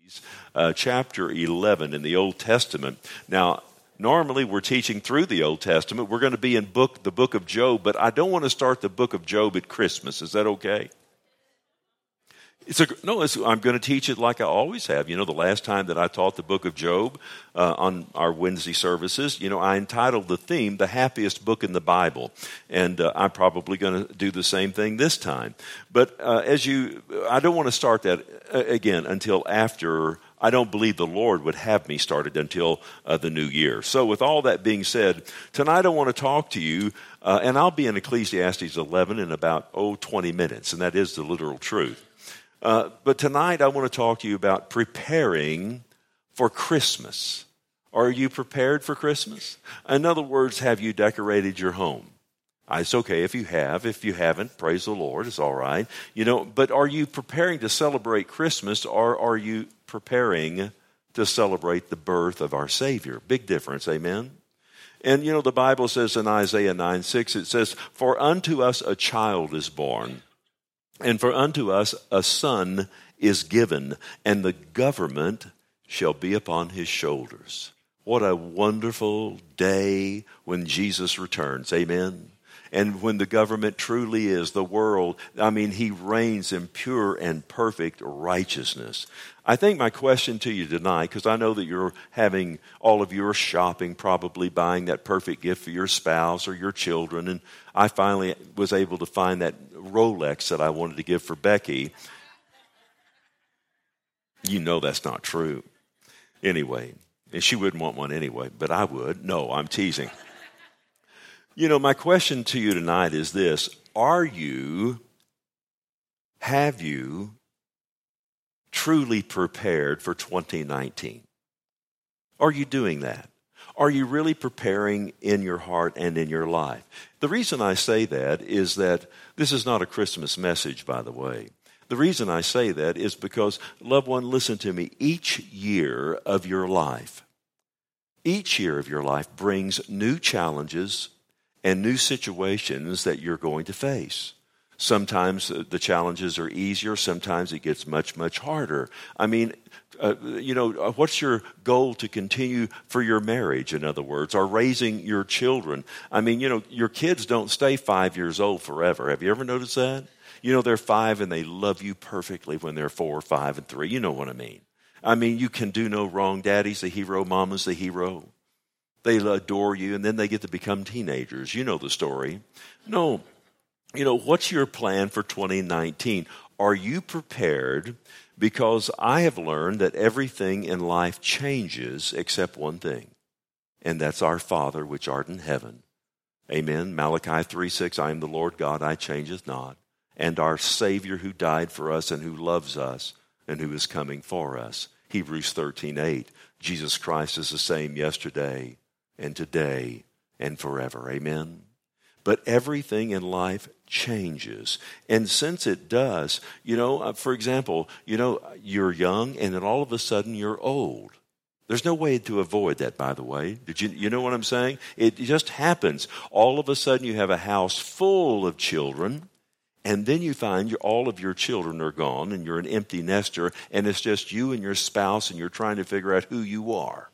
chapter 11 in the Old Testament. Now, normally we're teaching through the Old Testament. We're going to be in the book of Job, but I don't want to start the book of Job at Christmas. Is that okay? I'm going to teach it like I always have. You know, the last time that I taught the book of Job on our Wednesday services, I entitled the theme, The Happiest Book in the Bible. And I'm probably going to do the same thing this time. But I don't want to start that again until after. I don't believe the Lord would have me started until the new year. So with all that being said, tonight I want to talk to you, and I'll be in Ecclesiastes 11 in about 20 minutes, and that is the literal truth. But tonight I want to talk to you about preparing for Christmas. Are you prepared for Christmas? In other words, have you decorated your home? It's okay if you have. If you haven't, praise the Lord, it's all right. But are you preparing to celebrate Christmas, or are you preparing to celebrate the birth of our Savior? Big difference, amen? And the Bible says in Isaiah 9:6, it says, "For unto us a child is born, and for unto us a son is given, and the government shall be upon his shoulders." What a wonderful day when Jesus returns, amen? And when the government truly is the world, he reigns in pure and perfect righteousness. I think my question to you tonight, because I know that you're having all of your shopping, probably buying that perfect gift for your spouse or your children, and I finally was able to find that Rolex that I wanted to give for Becky. You know that's not true. Anyway, and she wouldn't want one anyway, but I would. No, I'm teasing. My question to you tonight is this: have you truly prepared for 2019? Are you doing that? Are you really preparing in your heart and in your life? The reason I say that is that this is not a Christmas message, by the way. The reason I say that is because, loved one, listen to me, each year of your life brings new challenges and new situations that you're going to face. Sometimes the challenges are easier. Sometimes it gets much, much harder. What's your goal to continue for your marriage, in other words, or raising your children? Your kids don't stay 5 years old forever. Have you ever noticed that? They're 5 and they love you perfectly when they're 4, 5, and 3. You know what I mean. You can do no wrong. Daddy's the hero. Mama's the hero. They adore you, and then they get to become teenagers. You know the story. No. What's your plan for 2019? Are you prepared? Because I have learned that everything in life changes except one thing, and that's our Father which art in heaven. Amen. Malachi 3:6, "I am the Lord God, I changeth not," and our Savior who died for us and who loves us and who is coming for us. Hebrews 13:8, Jesus Christ is the same yesterday and today and forever. Amen. But everything in life changes. And since it does, for example, you're young and then all of a sudden you're old. There's no way to avoid that, by the way. You know what I'm saying? It just happens. All of a sudden you have a house full of children, and then you find all of your children are gone and you're an empty nester, and it's just you and your spouse, and you're trying to figure out who you are.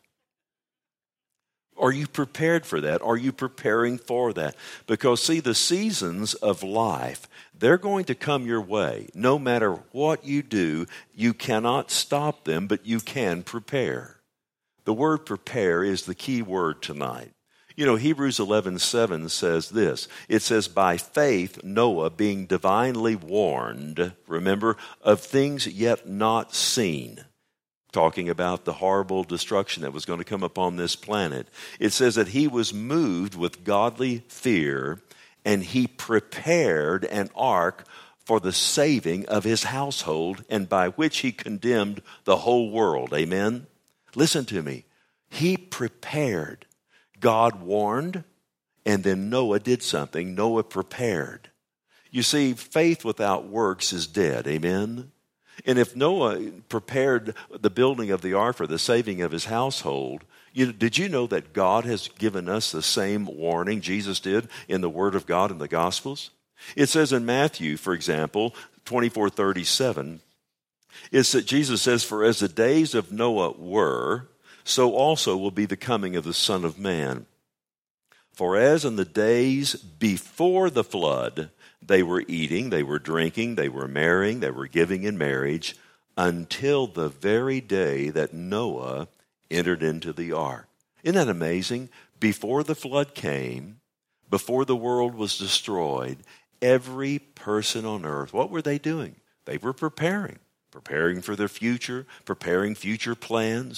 Are you prepared for that? Are you preparing for that? Because, see, the seasons of life, they're going to come your way. No matter what you do, you cannot stop them, but you can prepare. The word prepare is the key word tonight. Hebrews 11:7 says this. It says, "By faith Noah, being divinely warned," remember, "of things yet not seen," talking about the horrible destruction that was going to come upon this planet. It says that he was moved with godly fear, and he prepared an ark for the saving of his household, and by which he condemned the whole world. Amen? Listen to me. He prepared. God warned, and then Noah did something. Noah prepared. You see, faith without works is dead. Amen? And if Noah prepared the building of the ark for the saving of his household, did you know that God has given us the same warning Jesus did in the Word of God in the Gospels? It says in Matthew, for example, 24:37, It's that Jesus says, for as the days of Noah were, so also will be the coming of the Son of Man. For as in the days before the flood, they were eating, they were drinking, they were marrying, they were giving in marriage, until the very day that Noah entered into the ark. Isn't that amazing? Before the flood came, before the world was destroyed, every person on earth, what were they doing? They were preparing for their future, preparing future plans,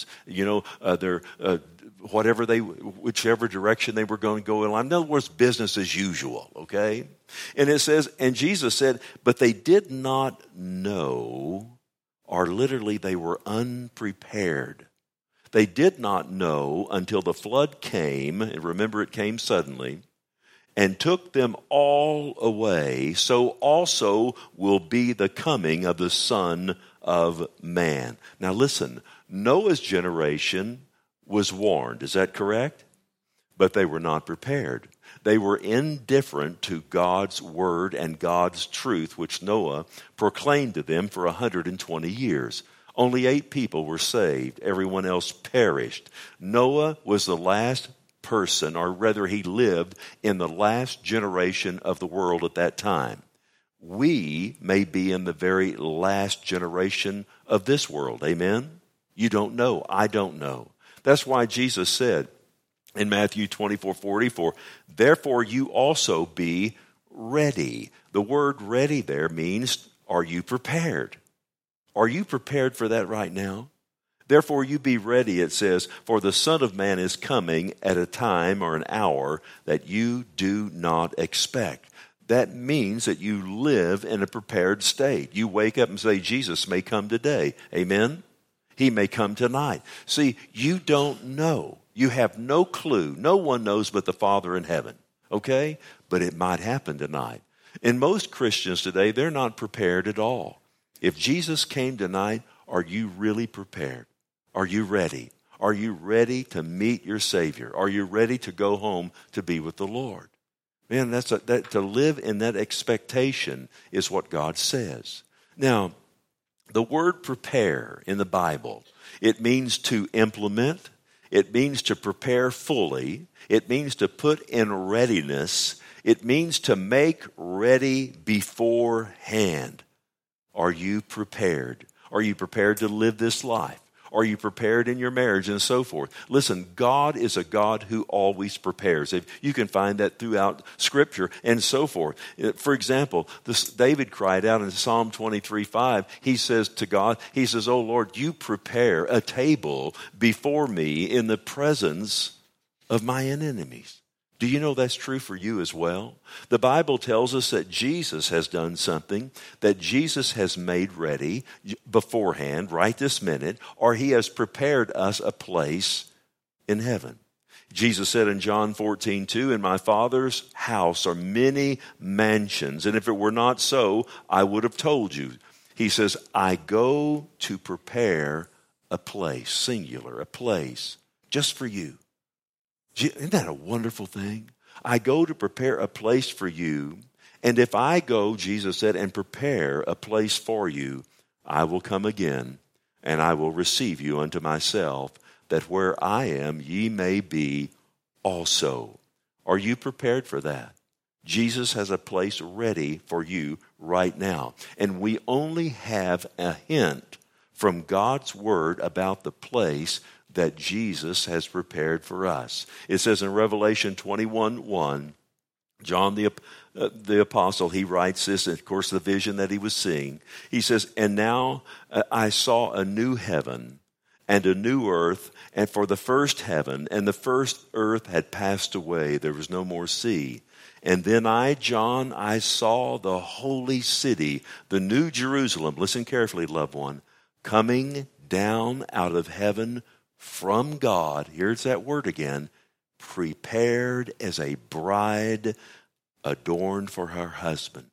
whichever direction they were going to go in. In other words, business as usual, okay? And it says, and Jesus said, but they did not know, or literally they were unprepared. They did not know until the flood came, and remember it came suddenly, and took them all away, so also will be the coming of the Son of Man. Now listen, Noah's generation was warned, is that correct? But they were not prepared. They were indifferent to God's word and God's truth, which Noah proclaimed to them for 120 years. Only 8 people were saved. Everyone else perished. Noah was the last person, or rather he lived in the last generation of the world at that time. We may be in the very last generation of this world. Amen? You don't know. I don't know. That's why Jesus said in Matthew 24:44, therefore you also be ready. The word ready there means, are you prepared? Are you prepared for that right now? Therefore you be ready, it says, for the Son of Man is coming at a time or an hour that you do not expect. That means that you live in a prepared state. You wake up and say, Jesus may come today. Amen? He may come tonight. See, you don't know. You have no clue. No one knows but the Father in heaven. Okay? But it might happen tonight. And most Christians today, they're not prepared at all. If Jesus came tonight, are you really prepared? Are you ready? Are you ready to meet your Savior? Are you ready to go home to be with the Lord? Man, to live in that expectation is what God says. Now, the word prepare in the Bible, it means to implement. It means to prepare fully. It means to put in readiness. It means to make ready beforehand. Are you prepared? Are you prepared to live this life? Are you prepared in your marriage and so forth? Listen, God is a God who always prepares. You can find that throughout Scripture and so forth. For example, David cried out in Psalm 23:5. He says to God, he says, "Oh Lord, you prepare a table before me in the presence of my enemies." Do you know that's true for you as well? The Bible tells us that Jesus has done something, that Jesus has made ready beforehand, right this minute, or he has prepared us a place in heaven. Jesus said in John 14:2, "In my Father's house are many mansions, and if it were not so, I would have told you." He says, "I go to prepare a place," singular, a place, just for you. Isn't that a wonderful thing? I go to prepare a place for you, and if I go, Jesus said, and prepare a place for you, I will come again, and I will receive you unto myself, that where I am, ye may be also. Are you prepared for that? Jesus has a place ready for you right now, and we only have a hint from God's word about the place that Jesus has prepared for us. It says in Revelation 21:1, John the apostle, he writes this, and of course the vision that he was seeing. He says, "And now I saw a new heaven and a new earth, and for the first heaven and the first earth had passed away. There was no more sea. And then I, John, I saw the holy city, the new Jerusalem," listen carefully, loved one, "coming down out of heaven from God," here's that word again, "prepared as a bride adorned for her husband."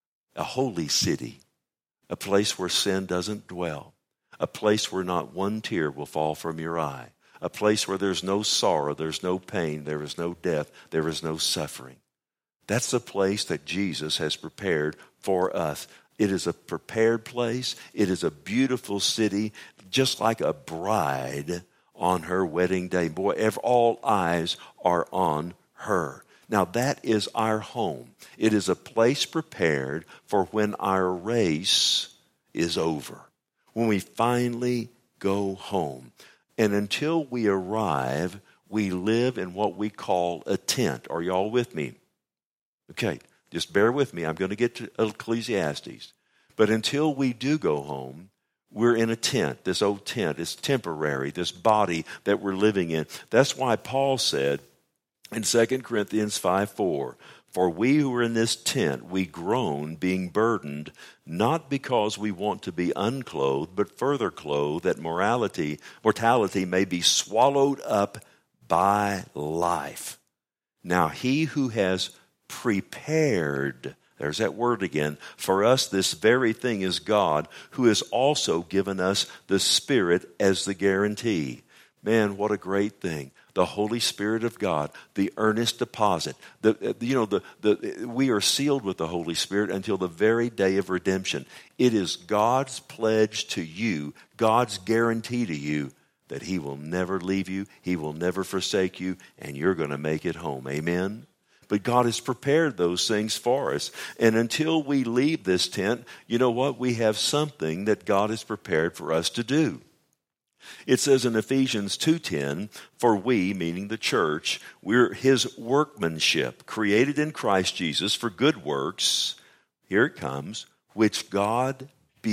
A holy city, a place where sin doesn't dwell, a place where not one tear will fall from your eye, a place where there's no sorrow, there's no pain, there is no death, there is no suffering. That's the place that Jesus has prepared for us. It is a prepared place. It is a beautiful city, just like a bride on her wedding day. Boy, all eyes are on her. Now, that is our home. It is a place prepared for when our race is over, when we finally go home. And until we arrive, we live in what we call a tent. Are y'all with me? Okay, just bear with me. I'm going to get to Ecclesiastes. But until we do go home, we're in a tent. This old tent is temporary, this body that we're living in. That's why Paul said in 2 Corinthians 5:4, "For we who are in this tent, we groan, being burdened, not because we want to be unclothed, but further clothed, that mortality may be swallowed up by life. Now he who has prepared," there's that word again, "for us this very thing is God, who has also given us the Spirit as the guarantee." Man, what a great thing. The Holy Spirit of God, the earnest deposit. We are sealed with the Holy Spirit until the very day of redemption. It is God's pledge to you, God's guarantee to you, that He will never leave you, He will never forsake you, and you're going to make it home. Amen? But God has prepared those things for us. And until we leave this tent, you know what? We have something that God has prepared for us to do. It says in Ephesians 2:10, "For we," meaning the church, "we're His workmanship, created in Christ Jesus for good works," here it comes, "which God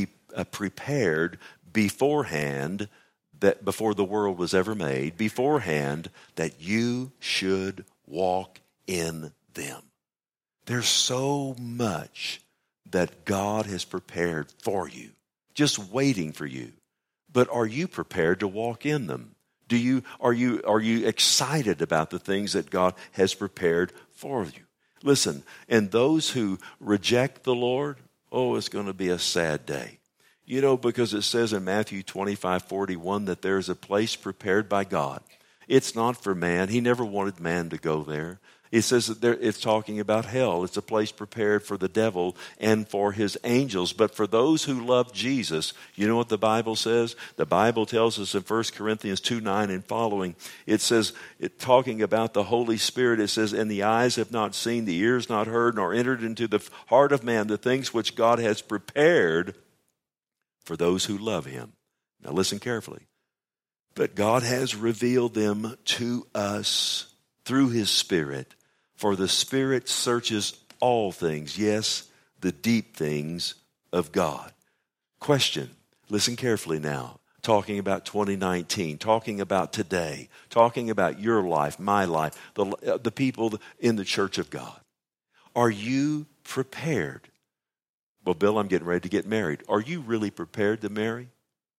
prepared beforehand," that before the world was ever made, beforehand, "that you should walk in them." There's so much that God has prepared for you, just waiting for you. But are you prepared to walk in them? Are you excited about the things that God has prepared for you? Listen, and those who reject the Lord, it's going to be a sad day. You know, because it says in Matthew 25:41 that there's a place prepared by God. It's not for man. He never wanted man to go there. It says that it's talking about hell. It's a place prepared for the devil and for his angels. But for those who love Jesus, you know what the Bible says? The Bible tells us in 1 Corinthians 2:9 and following, it says, talking about the Holy Spirit, it says, "And the eyes have not seen, the ears not heard, nor entered into the heart of man the things which God has prepared for those who love Him." Now listen carefully. "But God has revealed them to us through His Spirit. For the Spirit searches all things, yes, the deep things of God." Question, listen carefully now. Talking about 2019, talking about today, talking about your life, my life, the people in the church of God. Are you prepared? Well, Bill, I'm getting ready to get married. Are you really prepared to marry?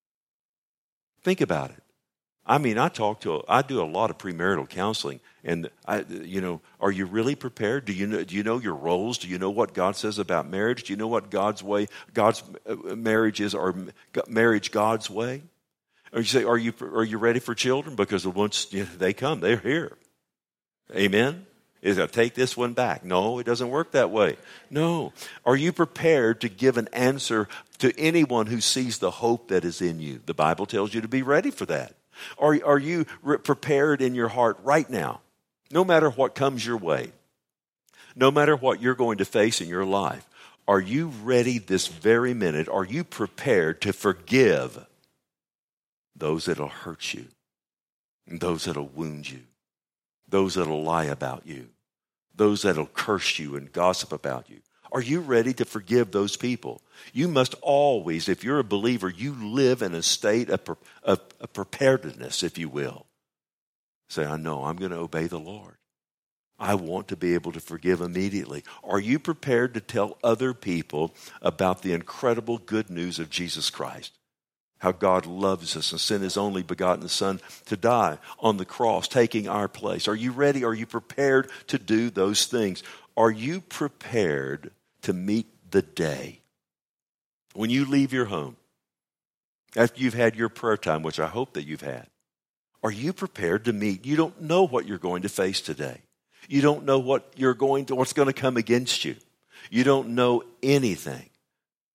Think about it. I mean, I do a lot of premarital counseling, and are you really prepared? Do you know your roles? Do you know what God says about marriage? Do you know what God's marriage is, or marriage God's way? Or you say, are you ready for children? Because once they come, they're here. Amen. Is it take this one back? No, it doesn't work that way. No. Are you prepared to give an answer to anyone who sees the hope that is in you? The Bible tells you to be ready for that. Are you prepared in your heart right now, no matter what comes your way, no matter what you're going to face in your life? Are you ready this very minute? Are you prepared to forgive those that will hurt you, those that will wound you, those that will lie about you, those that will curse you and gossip about you? Are you ready to forgive those people? You must always, if you're a believer, you live in a state of preparedness, if you will. Say, I know I'm going to obey the Lord. I want to be able to forgive immediately. Are you prepared to tell other people about the incredible good news of Jesus Christ? How God loves us and sent His only begotten Son to die on the cross, taking our place. Are you ready? Are you prepared to do those things? Are you prepared to meet the day when you leave your home, after you've had your prayer time, which I hope that you've had? Are you prepared to meet? You don't know what you're going to face today. You don't know what's going to come against you. You don't know anything.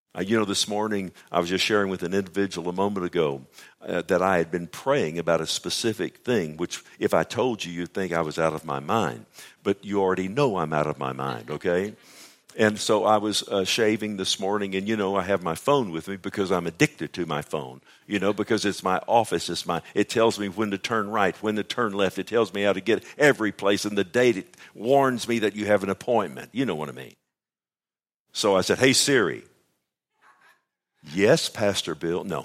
This morning I was just sharing with an individual a moment ago that I had been praying about a specific thing, which if I told you, you'd think I was out of my mind. But you already know I'm out of my mind, okay? And so I was shaving this morning, and, I have my phone with me because I'm addicted to my phone, because it's my office. It tells me when to turn right, when to turn left. It tells me how to get every place, and the date, it warns me that you have an appointment. You know what I mean? So I said, "Hey, Siri." "Yes, Pastor Bill." No.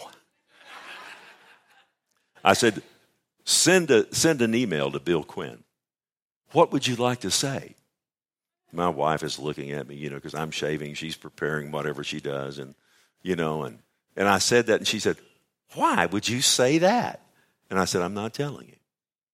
I said, send an email to Bill Quinn. "What would you like to say?" My wife is looking at me, because I'm shaving. She's preparing whatever she does. And I said that, and she said, "Why would you say that?" And I said, "I'm not telling you."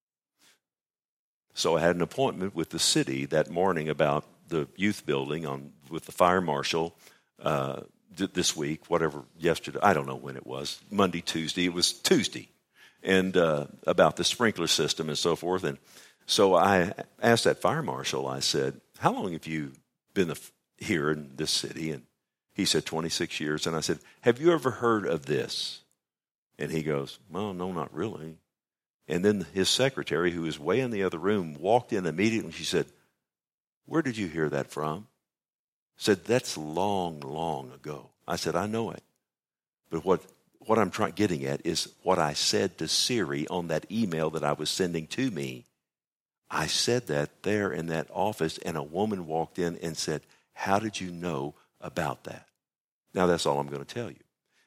So I had an appointment with the city that morning about the youth building with the fire marshal this week, yesterday. I don't know when it was, Monday, Tuesday. It was Tuesday. And about the sprinkler system and so forth. And so I asked that fire marshal, I said, "How long have you been here in this city?" And he said, 26 years. And I said, "Have you ever heard of this?" And he goes, "Well, no, not really." And then his secretary, who was way in the other room, walked in immediately. She said, "Where did you hear that from?" Said, "That's long, long ago." I said, "I know it. But what I'm getting at is what I said to Siri on that email that I was sending to me. I said that there in that office, and a woman walked in and said, 'How did you know about that?'" Now, that's all I'm going to tell you.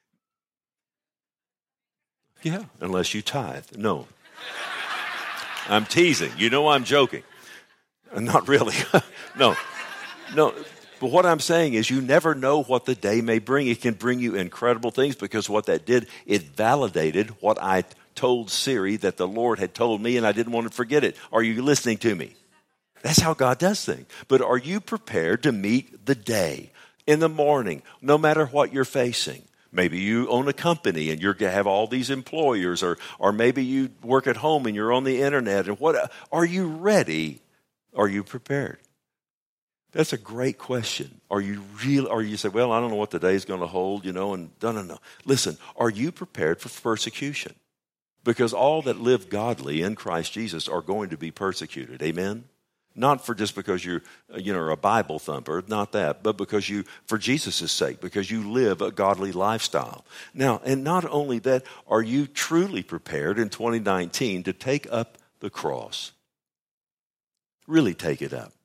Yeah, unless you tithe. No. I'm teasing. I'm joking. Not really. No. But what I'm saying is you never know what the day may bring. It can bring you incredible things, because what that did, it validated what I told Siri that the Lord had told me, and I didn't want to forget it. Are you listening to me? That's how God does things. But are you prepared to meet the day in the morning, no matter what you're facing? Maybe you own a company and you have all these employers, or maybe you work at home and you're on the internet. And are you ready? Are you prepared? That's a great question. Are you say, "Well, I don't know what the day is going to hold, and no. Listen, are you prepared for persecution? Because all that live godly in Christ Jesus are going to be persecuted. Amen? Not just because you're a Bible thumper, not that, but because for Jesus' sake, because you live a godly lifestyle. Now, and not only that, are you truly prepared in 2019 to take up the cross? Really take it up.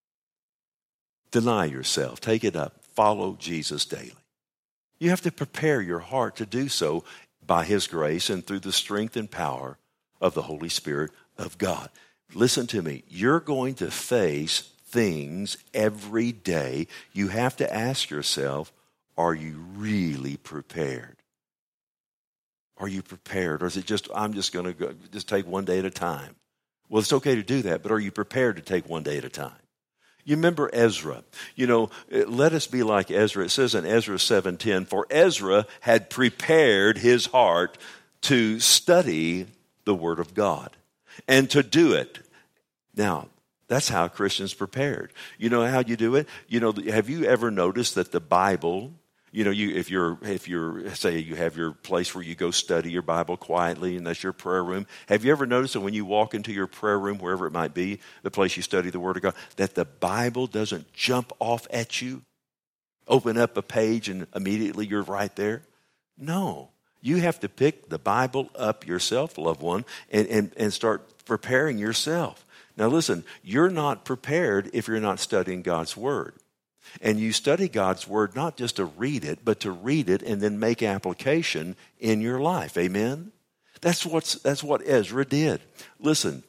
Deny yourself. Take it up. Follow Jesus daily. You have to prepare your heart to do so by His grace and through the strength and power of the Holy Spirit of God. Listen to me. You're going to face things every day. You have to ask yourself, are you really prepared? Are you prepared? Or is it I'm just going to just take one day at a time? Well, it's okay to do that, but are you prepared to take one day at a time? You remember Ezra. Let us be like Ezra. It says in Ezra 7:10, "For Ezra had prepared his heart to study the Word of God and to do it." Now, that's how Christians prepared. You know how you do it? Have you ever noticed that the Bible, if you're say you have your place where you go study your Bible quietly, and that's your prayer room. Have you ever noticed that when you walk into your prayer room, wherever it might be, the place you study the Word of God, that the Bible doesn't jump off at you? Open up a page and immediately you're right there? No. You have to pick the Bible up yourself, loved one, and start preparing yourself. Now listen, you're not prepared if you're not studying God's Word. And you study God's Word not just to read it, but to read it and then make application in your life. Amen? That's what Ezra did. Listen,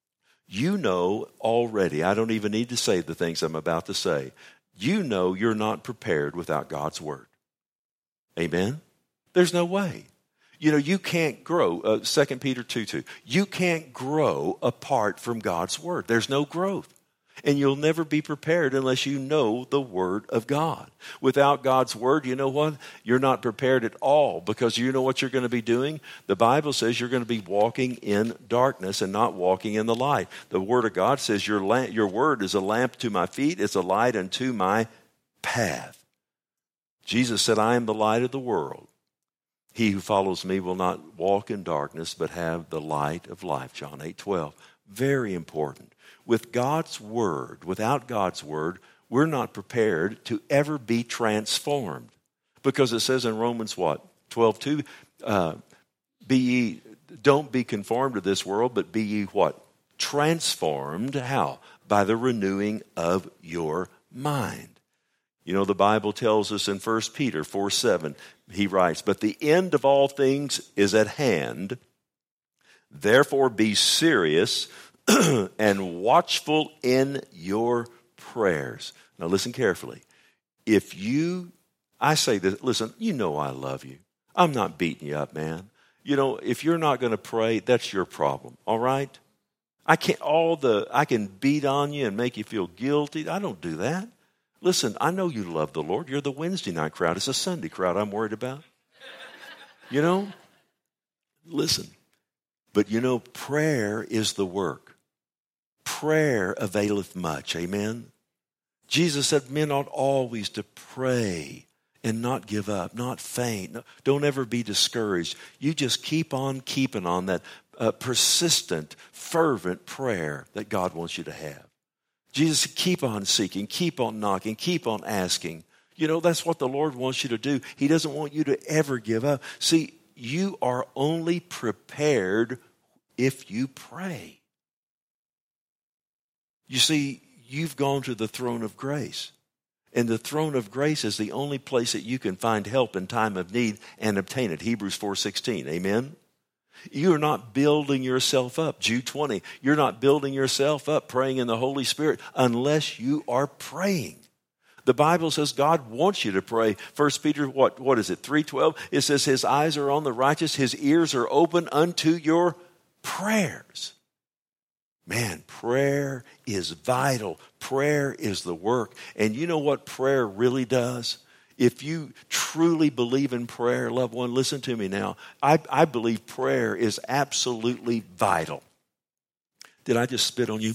already, I don't even need to say the things I'm about to say. You're not prepared without God's Word. Amen? There's no way. You can't grow, 2 Peter 2:2. You can't grow apart from God's Word. There's no growth. And you'll never be prepared unless you know the Word of God. Without God's Word, you know what? You're not prepared at all, because you know what you're going to be doing? The Bible says you're going to be walking in darkness and not walking in the light. The Word of God says your Word is a lamp to my feet, it's a light unto my path. Jesus said, I am the light of the world. He who follows me will not walk in darkness, but have the light of life. John 8:12. Very important. With God's word, without God's word, we're not prepared to ever be transformed. Because it says in Romans what? 12:2, don't be conformed to this world, but be ye what? Transformed. How? By the renewing of your mind. You know, the Bible tells us in 1 Peter 4:7, he writes, but the end of all things is at hand. Therefore be serious and watchful in your prayers. Now listen carefully. I say this, listen, you know I love you. I'm not beating you up, man. You know, if you're not going to pray, that's your problem, all right? I can beat on you and make you feel guilty. I don't do that. Listen, I know you love the Lord. You're the Wednesday night crowd. It's a Sunday crowd I'm worried about. You know? Listen. But you know, prayer is the work. Prayer availeth much. Amen? Jesus said men ought always to pray and not give up, not faint. Don't ever be discouraged. You just keep on keeping on that persistent, fervent prayer that God wants you to have. Jesus, keep on seeking, keep on knocking, keep on asking. You know, that's what the Lord wants you to do. He doesn't want you to ever give up. See, you are only prepared if you pray. You see, you've gone to the throne of grace. And the throne of grace is the only place that you can find help in time of need and obtain it. Hebrews 4:16. Amen? You're not building yourself up. Jude 20. You're not building yourself up praying in the Holy Spirit unless you are praying. The Bible says God wants you to pray. 1 Peter, what is it, 3:12? It says his eyes are on the righteous, his ears are open unto your prayers. Man, prayer is vital. Prayer is the work. And you know what prayer really does? If you truly believe in prayer, loved one, listen to me now. I believe prayer is absolutely vital. Did I just spit on you?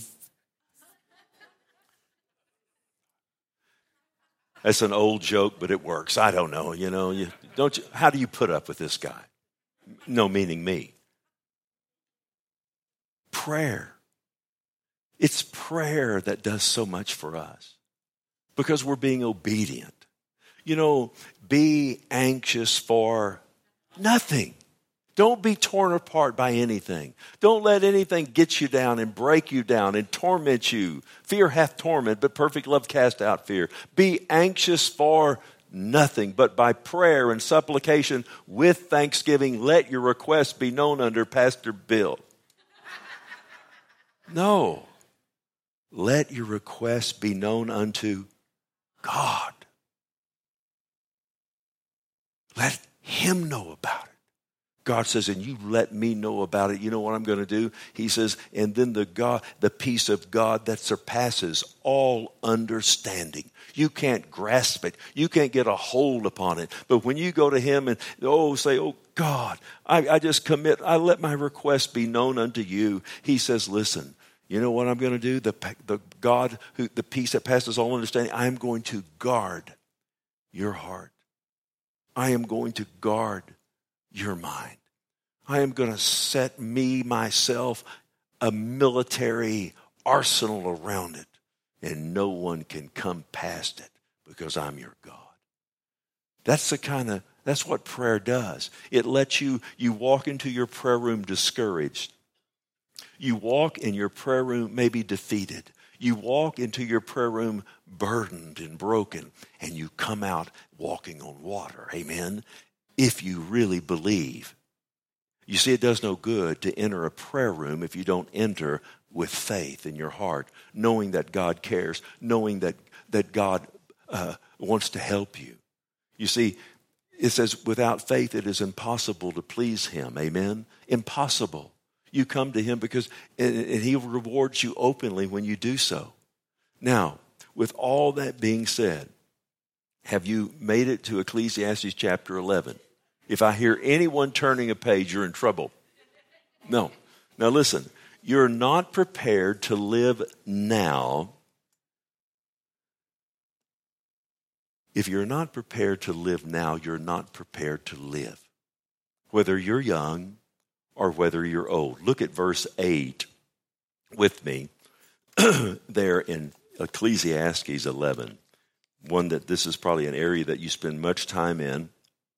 That's an old joke, but it works. I don't know, how do you put up with this guy? No, meaning me. Prayer. It's prayer that does so much for us because we're being obedient. Be anxious for nothing. Don't be torn apart by anything. Don't let anything get you down and break you down and torment you. Fear hath torment, but perfect love cast out fear. Be anxious for nothing, but by prayer and supplication with thanksgiving, let your requests be known unto Pastor Bill. No. Let your requests be known unto God. Let him know about it. God says, and you let me know about it. You know what I'm going to do? He says, and then the peace of God that surpasses all understanding. You can't grasp it. You can't get a hold upon it. But when you go to him and say, oh God, I just commit. I let my request be known unto you. He says, listen, you know what I'm going to do? The God, the peace that passes all understanding, I'm going to guard your heart. I am going to guard your mind. I am going to set myself, a military arsenal around it, and no one can come past it because I'm your God. That's what prayer does. It lets you walk into your prayer room discouraged. You walk in your prayer room maybe defeated. You walk into your prayer room burdened and broken, and you come out walking on water. Amen? If you really believe. You see, it does no good to enter a prayer room if you don't enter with faith in your heart, knowing that God cares, knowing that God wants to help you. You see, it says, without faith it is impossible to please him. Amen? Impossible. You come to him and he rewards you openly when you do so. Now, with all that being said, have you made it to Ecclesiastes chapter 11? If I hear anyone turning a page, you're in trouble. No. Now listen, you're not prepared to live now If you're not prepared to live now, you're not prepared to live. Whether you're young or whether you're old. Look at verse 8 with me there in Ecclesiastes 11. One that this is probably an area that you spend much time in.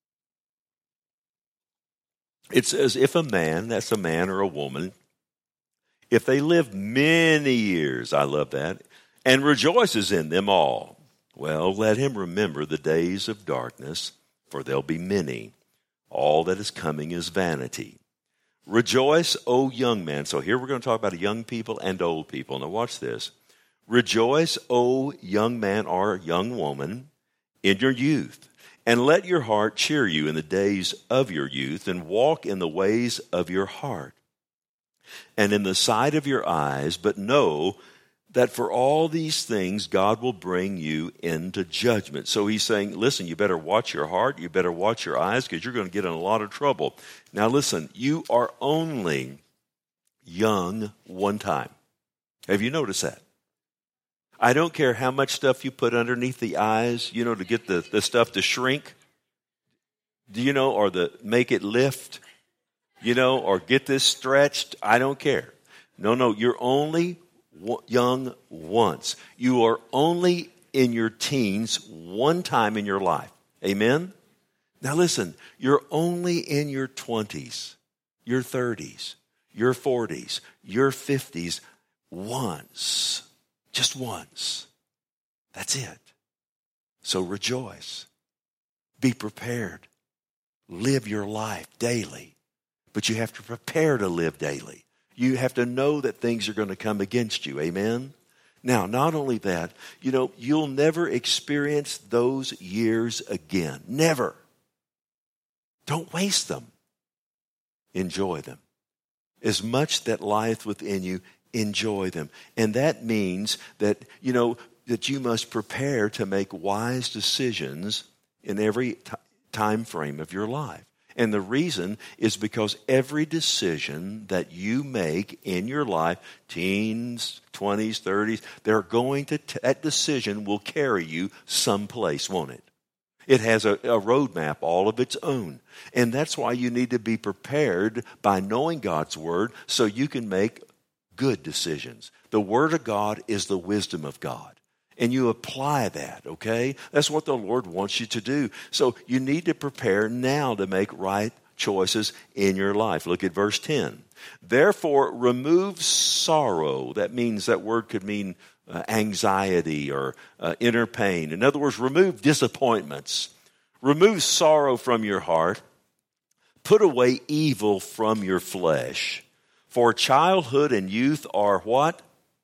It says, if a man, that's a man or a woman, if they live many years, I love that, and rejoices in them all, well, let him remember the days of darkness, for they'll be many. All that is coming is vanity. Rejoice, O young man. So here we're going to talk about young people and old people. Now watch this. Rejoice, O young man or young woman, in your youth, and let your heart cheer you in the days of your youth, and walk in the ways of your heart, and in the sight of your eyes, but know that for all these things God will bring you into judgment. So he's saying, listen, you better watch your heart, you better watch your eyes, because you're going to get in a lot of trouble. Now listen, you are only young one time. Have you noticed that? I don't care how much stuff you put underneath the eyes, to get the stuff to shrink, or make it lift, or get this stretched. I don't care. No, you're only young once. You are only in your teens one time in your life. Amen? Now listen, you're only in your 20s, your 30s, your 40s, your 50s once. Just once. That's it. So rejoice. Be prepared. Live your life daily. But you have to prepare to live daily. You have to know that things are going to come against you. Amen? Now, not only that, you'll never experience those years again. Never. Don't waste them. Enjoy them. As much that lieth within you, enjoy them. And that means that, that you must prepare to make wise decisions in every time frame of your life. And the reason is because every decision that you make in your life, teens, 20s, 30s, that decision will carry you someplace, won't it? It has a roadmap all of its own. And that's why you need to be prepared by knowing God's word so you can make good decisions. The word of God is the wisdom of God. And you apply that, okay? That's what the Lord wants you to do. So you need to prepare now to make right choices in your life. Look at verse 10. Therefore, remove sorrow. That means, that word could mean anxiety or inner pain. In other words, remove disappointments. Remove sorrow from your heart. Put away evil from your flesh. For childhood and youth are what?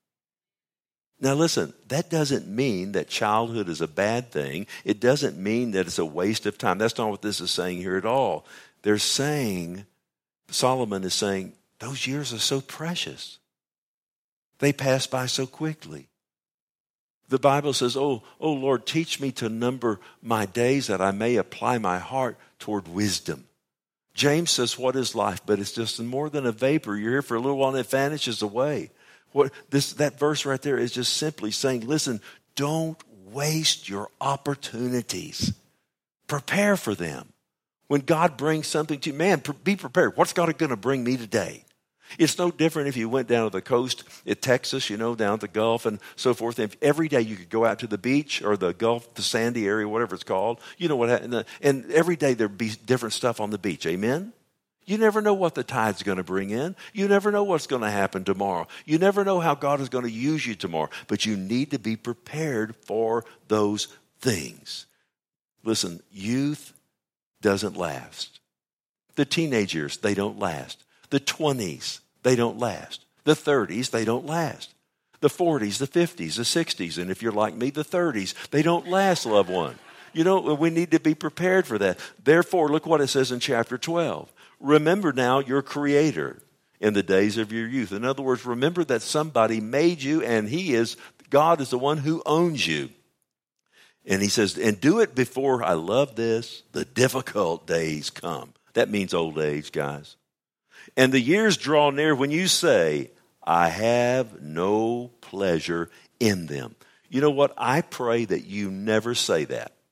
Now listen, that doesn't mean that childhood is a bad thing. It doesn't mean that it's a waste of time. That's not what this is saying here at all. They're saying, Solomon is saying, those years are so precious. They pass by so quickly. The Bible says, oh Lord, teach me to number my days that I may apply my heart toward wisdom. James says, what is life? But it's just more than a vapor. You're here for a little while and it vanishes away. That verse right there is just simply saying, listen, don't waste your opportunities. Prepare for them. When God brings something to you, man, be prepared. What's God going to bring me today? It's no different if you went down to the coast at Texas, down at the Gulf and so forth. If every day you could go out to the beach or the Gulf, the sandy area, whatever it's called. You know what happened? And every day there'd be different stuff on the beach. Amen? You never know what the tide's going to bring in. You never know what's going to happen tomorrow. You never know how God is going to use you tomorrow. But you need to be prepared for those things. Listen, youth doesn't last. The teenage years, they don't last. The 20s, they don't last. The 30s, they don't last. The 40s, the 50s, the 60s, and if you're like me, the 30s, they don't last, loved one. We need to be prepared for that. Therefore, look what it says in chapter 12. Remember now your Creator in the days of your youth. In other words, remember that somebody made you and God is the one who owns you. And he says, and do it before, I love this, the difficult days come. That means old age, guys. And the years draw near when you say, I have no pleasure in them. You know what? I pray that you never say that.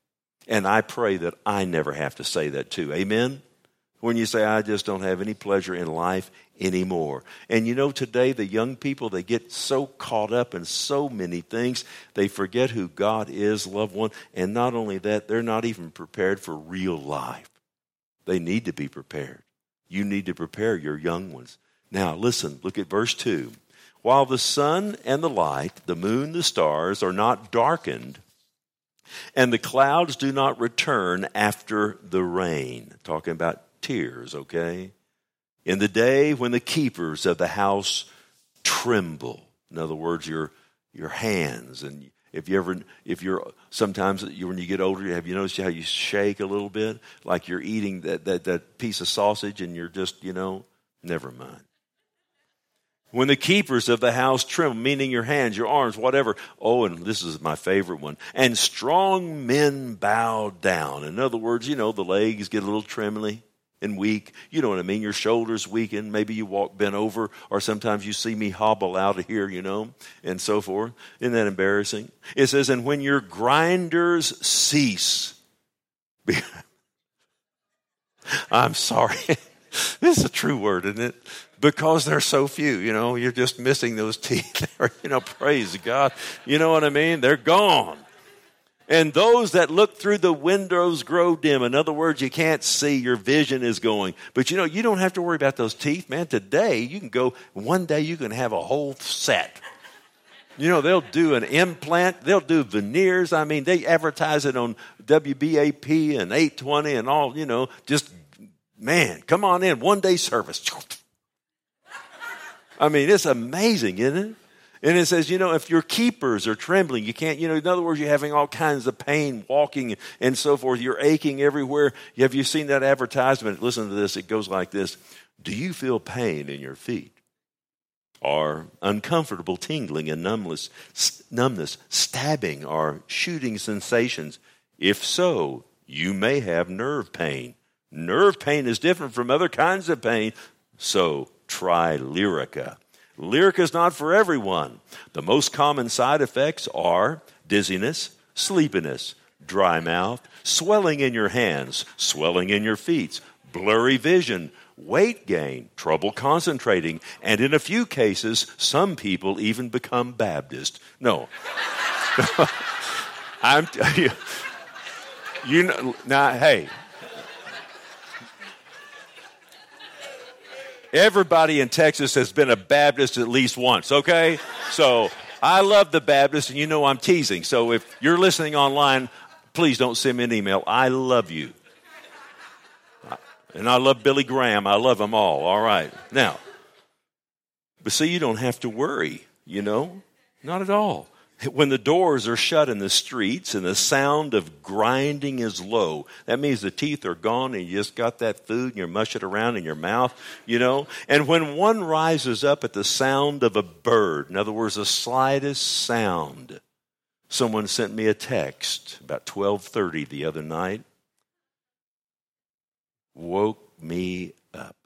And I pray that I never have to say that too. Amen? When you say, I just don't have any pleasure in life anymore. And you know, today the young people, they get so caught up in so many things, they forget who God is, loved one. And not only that, they're not even prepared for real life. They need to be prepared. You need to prepare your young ones. Now, listen, look at verse 2. While the sun and the light, the moon, the stars are not darkened, and the clouds do not return after the rain. Talking about tears, okay? In the day when the keepers of the house tremble. In other words, your hands. And sometimes when you get older, have you noticed how you shake a little bit? Like you're eating that piece of sausage and you're just, never mind. When the keepers of the house tremble, meaning your hands, your arms, whatever. Oh, and this is my favorite one. And strong men bow down. In other words, the legs get a little trembly and weak. You know what I mean? Your shoulders weaken. Maybe you walk bent over, or sometimes you see me hobble out of here, and so forth. Isn't that embarrassing? It says, and when your grinders cease. I'm sorry. This is a true word, isn't it? Because they're so few, you're just missing those teeth there, praise God. You know what I mean? They're gone. And those that look through the windows grow dim. In other words, you can't see, your vision is going. But you don't have to worry about those teeth, man. Today, you can go, one day you can have a whole set. They'll do an implant, they'll do veneers. I mean, they advertise it on WBAP and 820 and all, just, man, come on in, one day service. I mean, it's amazing, isn't it? And it says, if your keepers are trembling, you can't, in other words, you're having all kinds of pain walking and so forth. You're aching everywhere. Have you seen that advertisement? Listen to this. It goes like this. Do you feel pain in your feet? Or uncomfortable tingling and numbness, stabbing or shooting sensations? If so, you may have nerve pain. Nerve pain is different from other kinds of pain. So try Lyrica. Lyrica is not for everyone. The most common side effects are dizziness, sleepiness, dry mouth, swelling in your hands, swelling in your feet, blurry vision, weight gain, trouble concentrating, and in a few cases, some people even become Baptist. No. Now, hey. Everybody in Texas has been a Baptist at least once, okay? So I love the Baptist, and I'm teasing. So if you're listening online, please don't send me an email. I love you. And I love Billy Graham. I love them all right? Now, but see, you don't have to worry, Not at all. When the doors are shut in the streets and the sound of grinding is low, that means the teeth are gone and you just got that food and you're mushing it around in your mouth, And when one rises up at the sound of a bird, in other words, the slightest sound. Someone sent me a text about 12:30 the other night. Woke me up.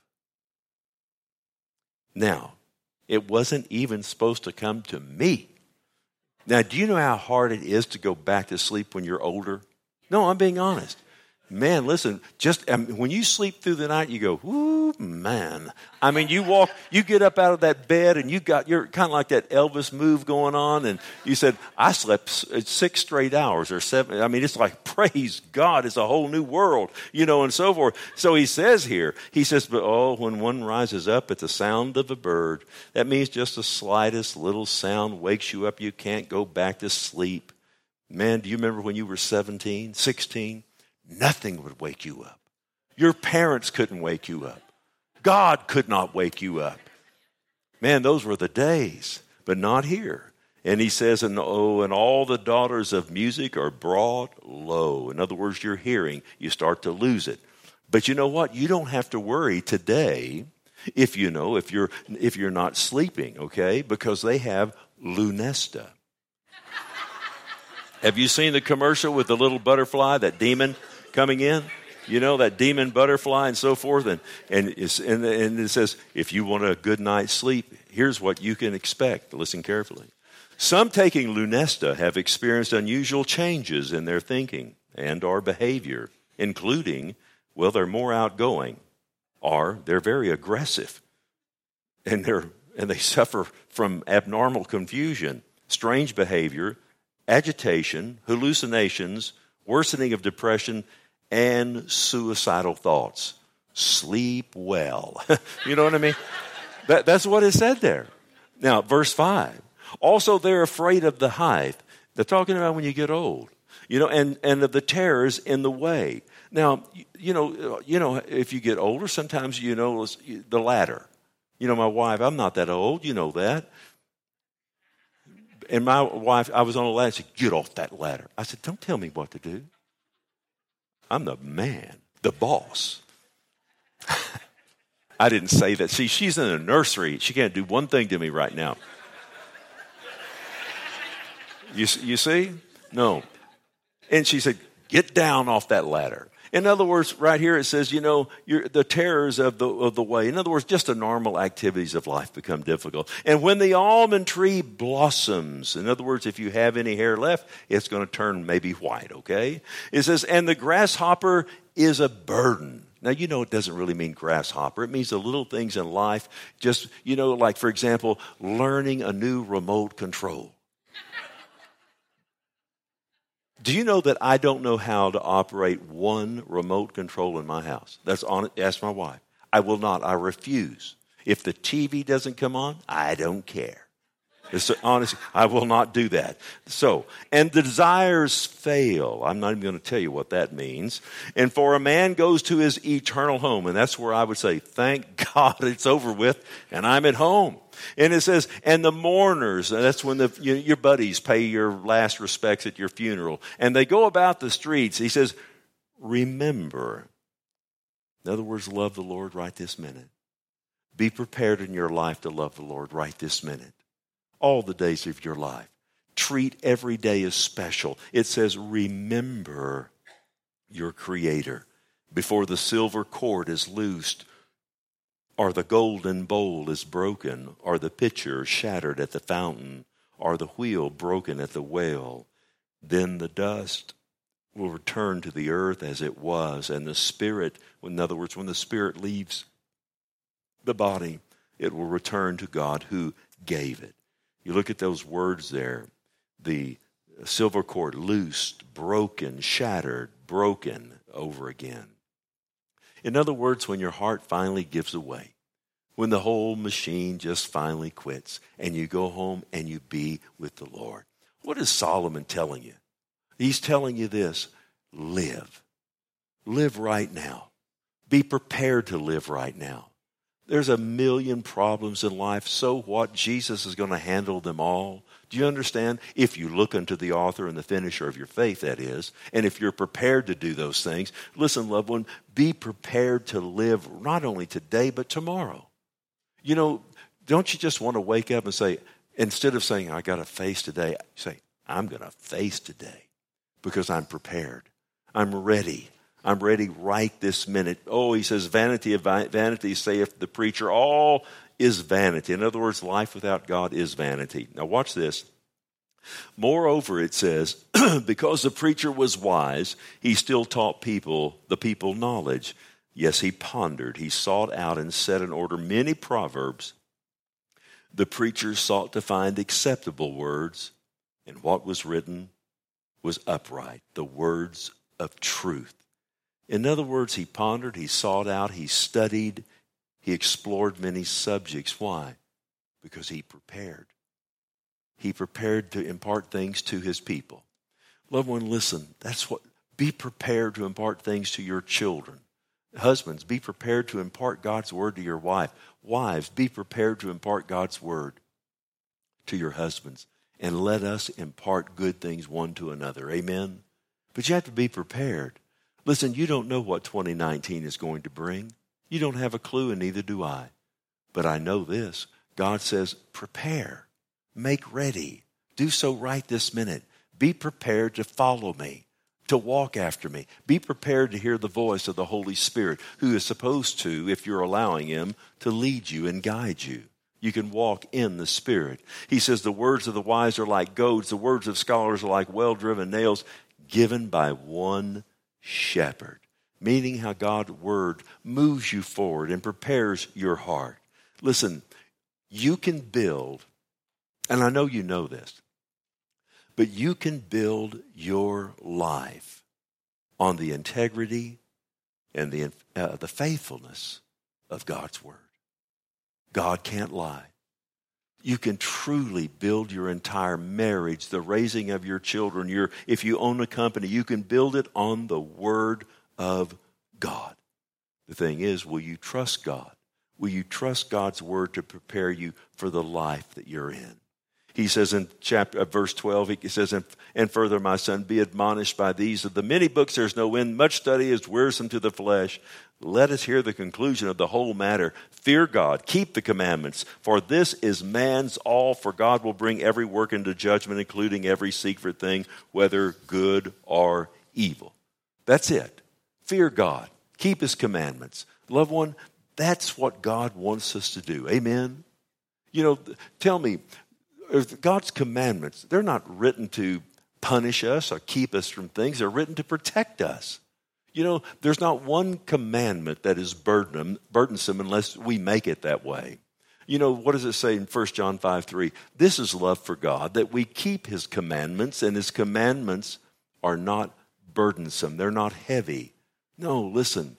Now, it wasn't even supposed to come to me. Now, do you know how hard it is to go back to sleep when you're older? No, I'm being honest. Man, listen, when you sleep through the night, you go, ooh, man. I mean, you get up out of that bed and you're kind of like that Elvis move going on. And you said, I slept 6 straight hours or 7. I mean, it's like, praise God, it's a whole new world, and so forth. So he says, but when one rises up at the sound of a bird, that means just the slightest little sound wakes you up. You can't go back to sleep. Man, do you remember when you were 17, 16? Nothing would wake you up. Your parents couldn't wake you up. God could not wake you up. Man, those were the days, but not here. And he says, and all the daughters of music are brought low. In other words, your hearing, you start to lose it. But you know what? You don't have to worry today if you're not sleeping, okay? Because they have Lunesta. Have you seen the commercial with the little butterfly, that demon coming in? That demon butterfly and so forth. And it says, if you want a good night's sleep, here's what you can expect. Listen carefully. Some taking Lunesta have experienced unusual changes in their thinking. and our behavior, including, well, they're more outgoing, or they're very aggressive, and they suffer from abnormal confusion, strange behavior, agitation, hallucinations, worsening of depression, and suicidal thoughts. Sleep well. You know what I mean? That's what it said there. Now, verse 5. Also, they're afraid of the height. They're talking about when you get old, and of the terrors in the way. Now, if you get older, sometimes the ladder. My wife, I'm not that old, you know that. And my wife, I was on a ladder, she said, get off that ladder. I said, don't tell me what to do. I'm the man, the boss. I didn't say that. See, she's in a nursery. She can't do one thing to me right now. You see? No. And she said, get down off that ladder. In other words, right here it says, the terrors of the way. In other words, just the normal activities of life become difficult. And when the almond tree blossoms, in other words, if you have any hair left, it's going to turn maybe white, okay? It says, and the grasshopper is a burden. Now, it doesn't really mean grasshopper. It means the little things in life, just, like, for example, learning a new remote control. Do you know that I don't know how to operate one remote control in my house? Ask my wife. I will not. I refuse. If the TV doesn't come on, I don't care. Honestly, I will not do that. So, and the desires fail. I'm not even going to tell you what that means. And for a man goes to his eternal home. And that's where I would say, thank God it's over with and I'm at home. And it says, and the mourners, and that's when your buddies pay your last respects at your funeral. And they go about the streets. He says, remember. In other words, love the Lord right this minute. Be prepared in your life to love the Lord right this minute. All the days of your life. Treat every day as special. It says, remember your Creator before the silver cord is loosed, or the golden bowl is broken, or the pitcher shattered at the fountain, or the wheel broken at the well. Then the dust will return to the earth as it was, and the spirit, in other words, when the spirit leaves the body, it will return to God who gave it. You look at those words there, the silver cord loosed, broken, shattered, broken over again. In other words, when your heart finally gives away, when the whole machine just finally quits, and you go home and you be with the Lord. What is Solomon telling you? He's telling you this, live. Live right now. Be prepared to live right now. There's a million problems in life. So what? Jesus is going to handle them all. Do you understand? If you look unto the author and the finisher of your faith, that is, and if you're prepared to do those things, listen, loved one, be prepared to live not only today, but tomorrow. Don't you just want to wake up and say, instead of saying, I got to face today, say, I'm going to face today because I'm prepared. I'm ready. I'm ready right this minute. Oh, he says, vanity of vanity, saith the preacher, all is vanity. In other words, life without God is vanity. Now watch this. Moreover, it says, because the preacher was wise, he still taught the people knowledge. Yes, he pondered, he sought out and set in order many proverbs. The preacher sought to find acceptable words, and what was written was upright, the words of truth. In other words, he pondered, he sought out, he studied, he explored many subjects. Why? Because he prepared. He prepared to impart things to his people. Loved one, listen, be prepared to impart things to your children. Husbands, be prepared to impart God's word to your wife. Wives, be prepared to impart God's word to your husbands. And let us impart good things one to another. Amen? But you have to be prepared. Listen, you don't know what 2019 is going to bring. You don't have a clue, and neither do I. But I know this. God says, prepare. Make ready. Do so right this minute. Be prepared to follow me, to walk after me. Be prepared to hear the voice of the Holy Spirit, who is supposed to, if you're allowing him, to lead you and guide you. You can walk in the Spirit. He says the words of the wise are like goads. The words of scholars are like well-driven nails. given by one shepherd. Meaning how God's word moves you forward and prepares your heart. Listen, you can build, and I know you know this, but you can build your life on the integrity and the faithfulness of God's word. God can't lie. You can truly build your entire marriage, the raising of your children. If you own a company, you can build it on the word of God. The thing is, will you trust God? Will you trust God's word to prepare you for the life that you're in? He says in verse 12, he says, and further, my son, be admonished by these. Of the many books there's no end. Much study is wearisome to the flesh. Let us hear the conclusion of the whole matter. Fear God, keep the commandments, for this is man's all. For God will bring every work into judgment, including every secret thing, whether good or evil. That's it. Fear God, keep his commandments. Loved one, that's what God wants us to do. Amen? You know, tell me, God's commandments, they're not written to punish us or keep us from things. They're written to protect us. You know, there's not one commandment that is burdensome unless we make it that way. You know, what does it say in 1 John 5:3? This is love for God, that we keep his commandments, and his commandments are not burdensome. They're not heavy. No, listen,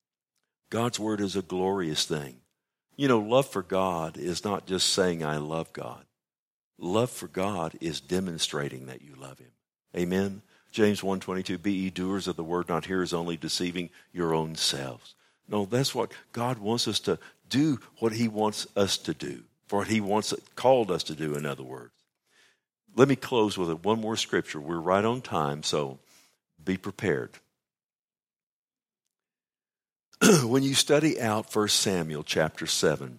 God's word is a glorious thing. You know, love for God is not just saying I love God. Love for God is demonstrating that you love him. Amen? James 1:22, be ye doers of the word, not hearers only, deceiving your own selves. No, that's what God wants us to do, what he wants us to do, for what he called us to do, in other words. Let me close with one more scripture. We're right on time, so be prepared. When you study out 1 Samuel chapter 7,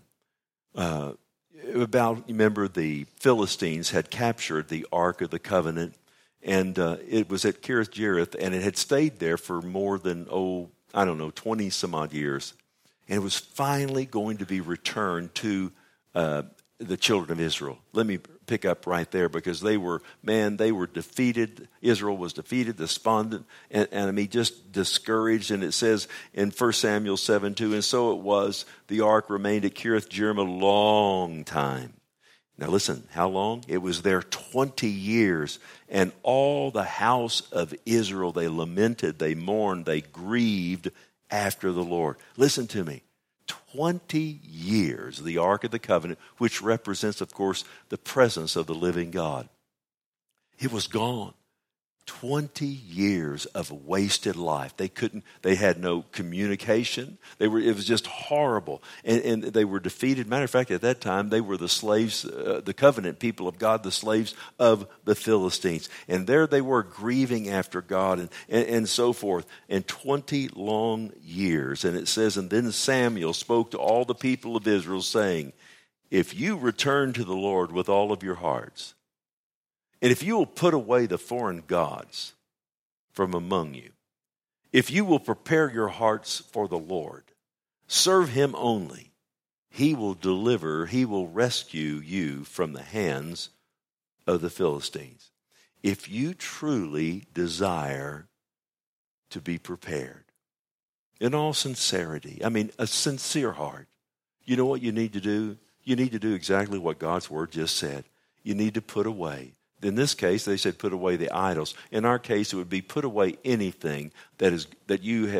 remember the Philistines had captured the Ark of the Covenant, and it was at Kirjath Jearim, and it had stayed there for more than, 20 some odd years. And it was finally going to be returned to the children of Israel. Let me pick up right there, because they were defeated. Israel was defeated, despondent, and just discouraged. And it says in 1 Samuel 7:2, and so it was, the ark remained at Kirjath Jearim a long time. Now listen, how long? It was there 20 years. And all the house of Israel, they lamented, they mourned, they grieved after the Lord. Listen to me. 20 years, the Ark of the Covenant, which represents, of course, the presence of the living God. It was gone. 20 years of wasted life. They had no communication. It was just horrible. And they were defeated. Matter of fact, at that time, they were the slaves, the covenant people of God, the slaves of the Philistines. And there they were grieving after God and so forth. And 20 long years. And it says, and then Samuel spoke to all the people of Israel, saying, if you return to the Lord with all of your hearts, and if you will put away the foreign gods from among you, if you will prepare your hearts for the Lord, serve him only, he will rescue you from the hands of the Philistines. If you truly desire to be prepared, in all sincerity, a sincere heart, you know what you need to do? You need to do exactly what God's word just said. You need to put away. In this case, they said put away the idols. In our case, it would be put away anything that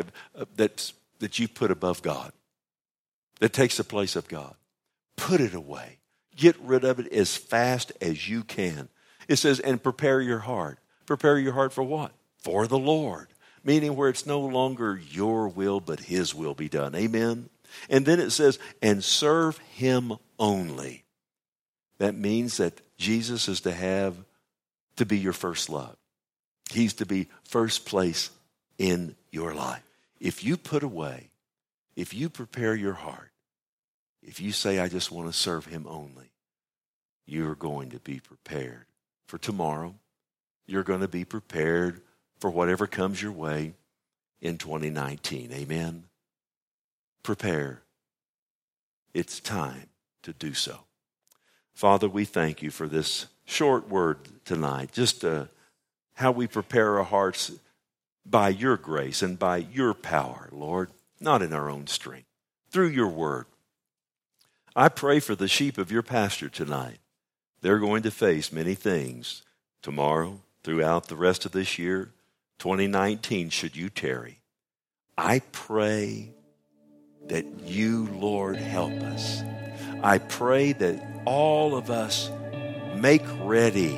you put above God, that takes the place of God. Put it away. Get rid of it as fast as you can. It says, and prepare your heart. Prepare your heart for what? For the Lord. Meaning where it's no longer your will, but his will be done. Amen? And then it says, and serve him only. That means that Jesus is to be your first love. He's to be first place in your life. If you put away, if you prepare your heart, if you say, I just want to serve him only, you're going to be prepared for tomorrow. You're going to be prepared for whatever comes your way in 2019. Amen? Prepare. It's time to do so. Father, we thank you for this short word tonight. Just how we prepare our hearts by your grace and by your power, Lord, not in our own strength, through your word. I pray for the sheep of your pasture tonight. They're going to face many things tomorrow, throughout the rest of this year, 2019, should you tarry. I pray that you, Lord, help us. I pray that all of us make ready,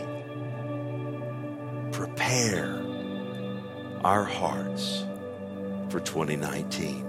prepare our hearts for 2019.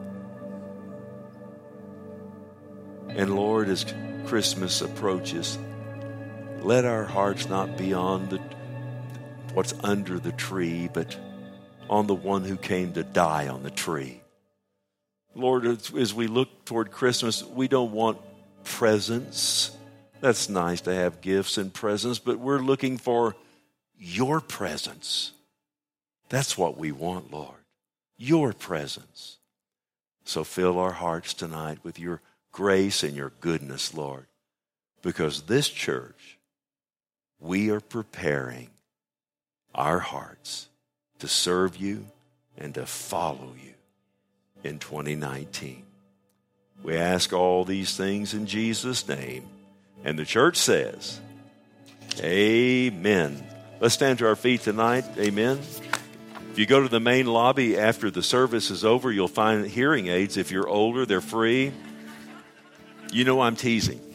And Lord, as Christmas approaches, let our hearts not be on what's under the tree, but on the one who came to die on the tree. Lord, as we look toward Christmas, we don't want presents. That's nice to have gifts and presents, but we're looking for your presence. That's what we want, Lord. Your presence. So fill our hearts tonight with your grace and your goodness, Lord, because this church, we are preparing our hearts to serve you and to follow you in 2019. We ask all these things in Jesus' name. And the church says, amen. Let's stand to our feet tonight. Amen. If you go to the main lobby after the service is over, you'll find hearing aids. If you're older, they're free. You know I'm teasing.